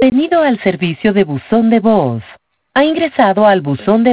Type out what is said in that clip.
Bienvenido al servicio de buzón de voz. Ha ingresado al buzón de